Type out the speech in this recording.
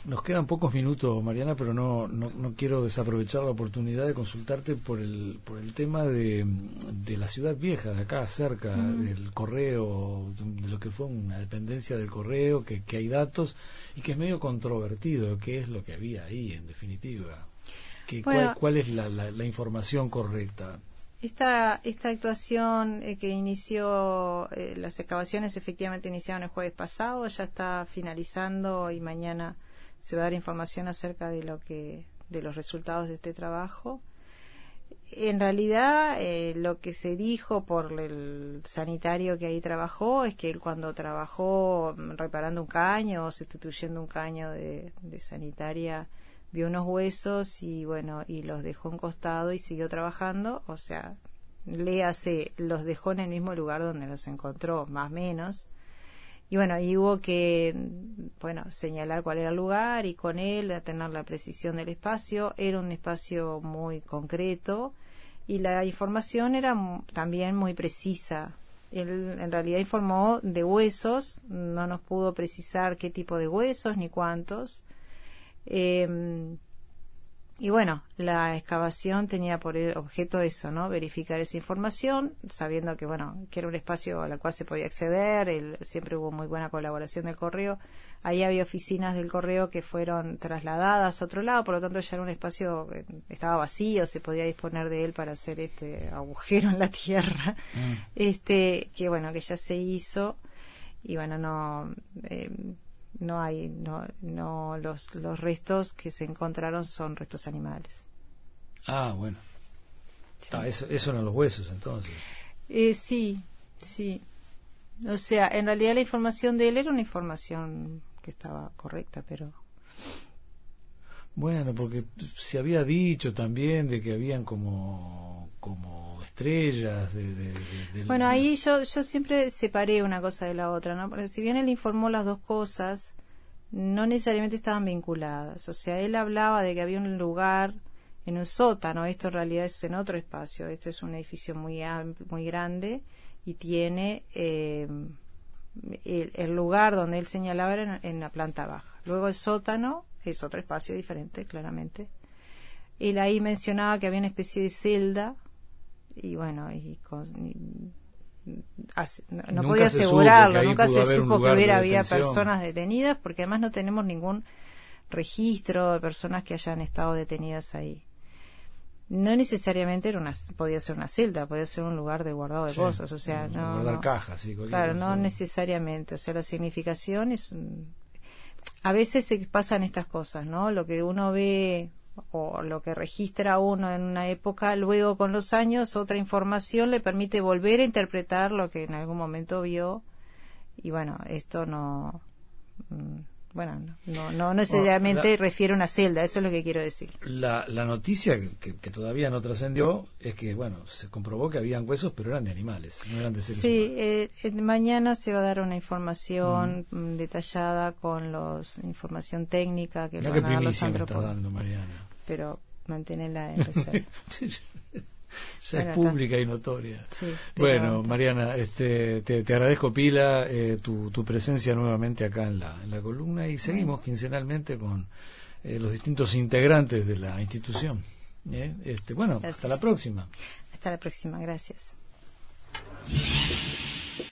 Nos quedan pocos minutos, Mariana, pero no quiero desaprovechar la oportunidad de consultarte por el tema de la ciudad vieja, de acá cerca, del correo, de lo que fue una dependencia del correo, que hay datos y que es medio controvertido, qué es lo que había ahí, en definitiva. Bueno, ¿Cuál es la información correcta? Esta actuación que inició, las excavaciones efectivamente iniciaron el jueves pasado, ya está finalizando y mañana se va a dar información acerca de los resultados de este trabajo. En realidad, lo que se dijo por el sanitario que ahí trabajó es que él, cuando trabajó reparando un caño o sustituyendo un caño de sanitaria, vio unos huesos y los dejó en costado y siguió trabajando. O sea, léase, los dejó en el mismo lugar donde los encontró, más o menos. Y y hubo que, señalar cuál era el lugar y con él tener la precisión del espacio. Era un espacio muy concreto y la información era también muy precisa. Él en realidad informó de huesos, no nos pudo precisar qué tipo de huesos ni cuántos. La excavación tenía por objeto eso, ¿no? Verificar esa información, sabiendo que era un espacio al cual se podía acceder. Siempre hubo muy buena colaboración del correo. Ahí había oficinas del correo que fueron trasladadas a otro lado, por lo tanto ya era un espacio que estaba vacío, se podía disponer de él para hacer este agujero en la tierra, que ya se hizo. Y los restos que se encontraron son restos animales. Ah, bueno. Sí. Eso eran los huesos, entonces. Sí. O sea, en realidad la información de él era una información que estaba correcta, pero... Bueno, porque se había dicho también de que habían como estrellas ahí yo siempre separé una cosa de la otra, ¿no? Porque si bien él informó las dos cosas, no necesariamente estaban vinculadas. O sea, él hablaba de que había un lugar en un sótano. Esto en realidad es en otro espacio. Este es un edificio muy grande y tiene el lugar donde él señalaba era en la planta baja. Luego el sótano es otro espacio diferente, claramente. Él ahí mencionaba que había una especie de celda no podía asegurarlo, nunca se supo que había personas detenidas, porque además no tenemos ningún registro de personas que hayan estado detenidas ahí. No necesariamente podía ser una celda, podía ser un lugar de guardado de cosas, o sea, guardar cajas, claro, no necesariamente. O sea, la significación es, a veces se pasan estas cosas, ¿no? Lo que uno ve o lo que registra uno en una época, luego con los años otra información le permite volver a interpretar lo que en algún momento vio. Y esto no necesariamente refiere a una celda, eso es lo que quiero decir. La noticia que todavía no trascendió es que se comprobó que habían huesos, pero eran de animales, no eran de seres humanos. Sí, mañana se va a dar una información detallada con información técnica que van a dar los antropólogos. Pero manténla en reserva. Ya es pública y notoria. Sí, Mariana, te agradezco pila tu presencia nuevamente acá en la columna y seguimos quincenalmente con los distintos integrantes de la institución. Hasta la próxima. Hasta la próxima, gracias.